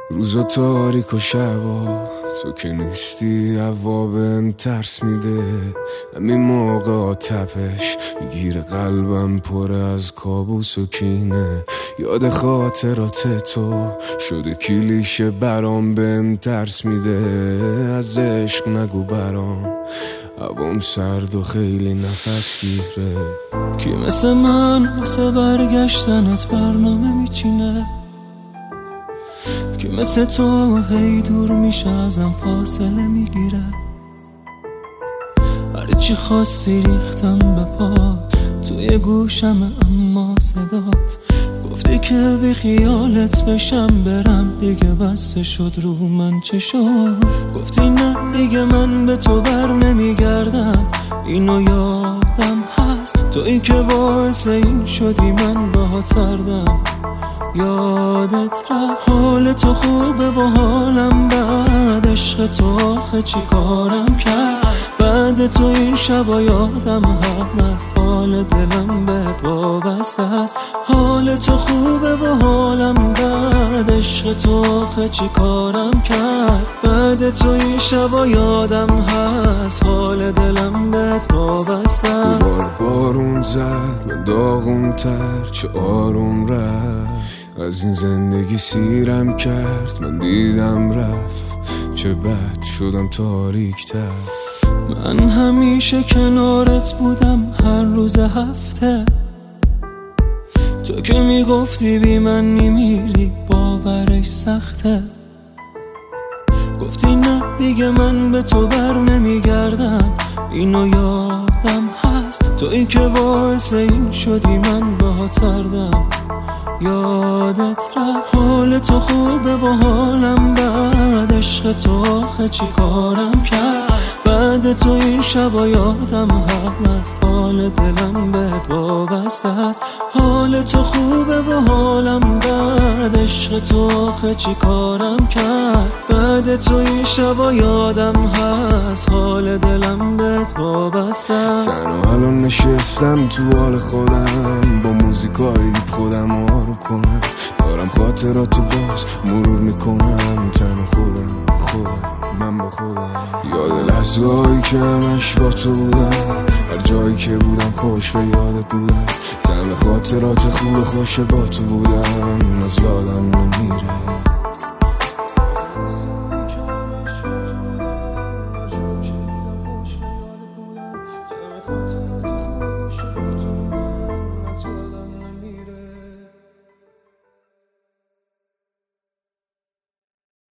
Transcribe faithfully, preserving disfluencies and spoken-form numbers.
روزا تاریک و شبا تو که نیستی هوا بهم ترس میده. همین موقع تپش میگیره قلبم پر از کابوس و کینه. یاد خاطرات تو شده کلیشه برام بهم ترس میده. از عشق نگو برام هوام سرد و خیلی نفس گیره. کی مثل من واسه برگشتنت برنامه میچینه؟ که مثل تو هی دور میشه ازم فاصله میگیره. هر چی خواستی ریختم به پات توی گوشم، اما صدات گفتی که بی خیالت بشم برم دیگه بسته شد رو من چشات. گفتی نه دیگه من به تو بر نمیگردم، اینو یادم هست. تو این که باعث این شدی من باهات سردم، یادت رفت. حال تو خوبه و حالم بد، عشق تو آخه چی کارم کرد؟ بعد تو این شبا یادم هست، حال دلم بهت وابسته است. حال تو خوبه و حالم بد، عشق تو آخه چی کارم کرد؟ بعد تو این شبا یادم هست، حال دلم بهت وابسته است. بار بارون زد من داغون تر چه آروم رفت. از این زندگی سیرم کرد من دیدم رفت، چه بد شدم تاریک تر. من همیشه کنارت بودم هر روز هفته، تو که میگفتی بی من میمیری باورش سخته. گفتی نه دیگه من به تو بر نمیگردم، اینو یادم هست. تو این که باعث این شدی من باهات سردم، یادت رفت. حال تو خوبه و حالم بد، عشق تو آخه چی کارم کرد؟ بعد تو این شبا یادم هست، حال دلم بهت وابسته است. حال تو خوبه و حالم بد، عشق تو آخه چی کارم کرد؟ بعد تو این شبا یادم هست، حال دلم بهت وابسته است. تنها الان نشستم تو حال خودم، با موزیکای دیپ خودم آروم کنم. دارم خاطراتو باز مرور میکنم، تنها خودم خودم من با خودم. یاد لحظه‌هایی که همش با تو بودم، هر جایی که بودم خوش به یادت بودم. تنها خاطرات خوب خوش با تو بودم، از یادم نمیره.